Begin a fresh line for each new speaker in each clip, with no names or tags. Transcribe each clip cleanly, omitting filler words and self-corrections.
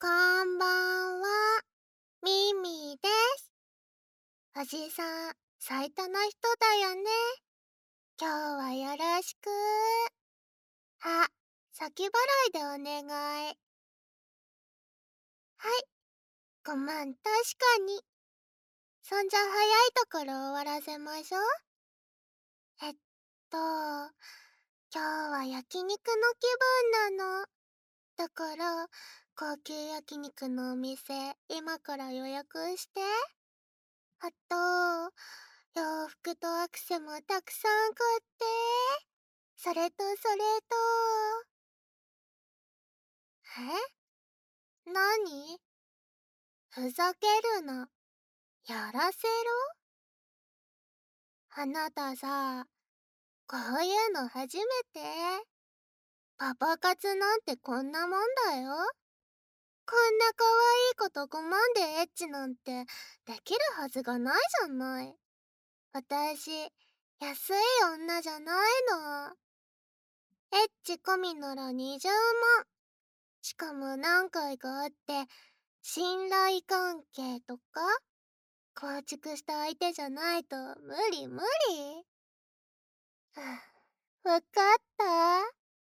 こんばんは、ミミです。おじさん、最多の人だよね。今日はよろしく。あ、先払いでお願い。はい、5万確かに。そんじゃ早いところ終わらせましょう。えっ今日は焼肉の気分なの。だから、高級焼肉のお店、今から予約して。あと、洋服とアクセもたくさん買って。それと、何？ふざけるな。やらせろ？あなたさ、こういうの初めて？パパ活なんてこんなもんだよ。こんな可愛い子と5万でエッチなんてできるはずがないじゃない。私、安い女じゃないの。エッチ込みなら20万。しかも何回か会って、信頼関係とか構築した相手じゃないと無理無理。わかった？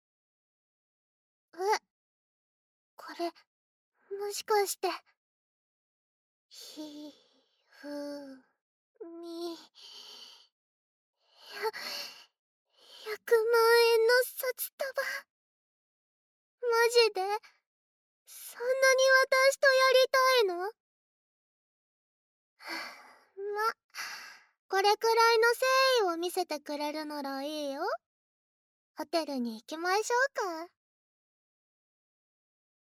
これ、もしかして。ひ、ふ、み、100万円の札束。マジで？そんなに私とやりたいの？ま、これくらいの誠意を見せてくれるならいいよ。ホテルに行きましょうか。